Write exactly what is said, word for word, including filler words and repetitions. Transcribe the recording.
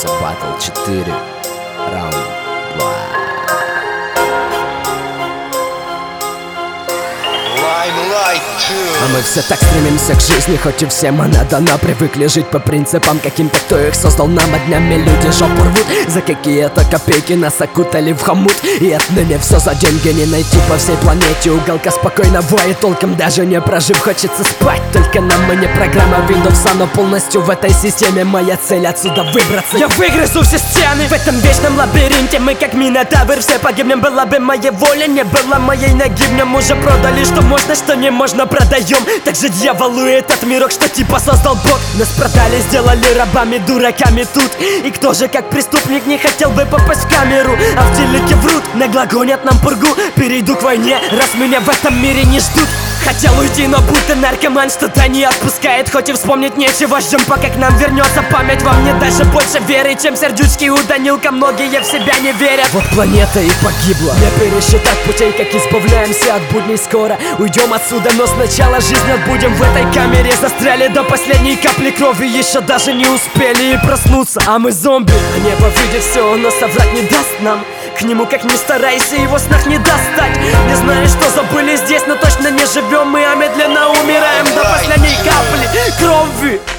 Начинается батл четыре. Раунд два. А мы все так стремимся к жизни, хоть и всем она дана. Привыкли жить по принципам каким-то, кто их создал нам. А днями люди жопу рвут за какие-то копейки, нас окутали в хомут. И отныне все за деньги не найти по всей планете. Уголка спокойного и толком даже не прожив, хочется спать. Только нам мы не программа Windows, но полностью в этой системе. Моя цель отсюда выбраться. Я выгрызу все стены в этом вечном лабиринте. Мы как Минотавр, все погибнем. Была бы моя воля, не было моей ноги в нем. Уже продали, что можно, что не можно, продаем. Так же дьяволу этот мирок, что типа создал Бог. Нас продали, сделали рабами, дураками тут. И кто же как преступник не хотел бы попасть в камеру? А в телеке врут, нагло гонят нам пургу. Перейду к войне, раз меня в этом мире не ждут. Хотел уйти, но будто наркоман что-то не отпускает. Хоть и вспомнить нечего, ждем, пока к нам вернется память. Во мне даже больше веры, чем сердючки у Данилка. Многие в себя не верят. Вот планета и погибла. Не пересчитать путей, как избавляемся от будней скоро. Уйдем отсюда, но сначала жизнь отбудем в этой камере. Застряли до последней капли крови, еще даже не успели и проснуться. А мы зомби, а небо видит все, но соврать не даст нам. К нему как ни старайся, его снах не достать. Не знаю, что забыли здесь, но точно не живем мы, а медленно умираем до последней капли крови.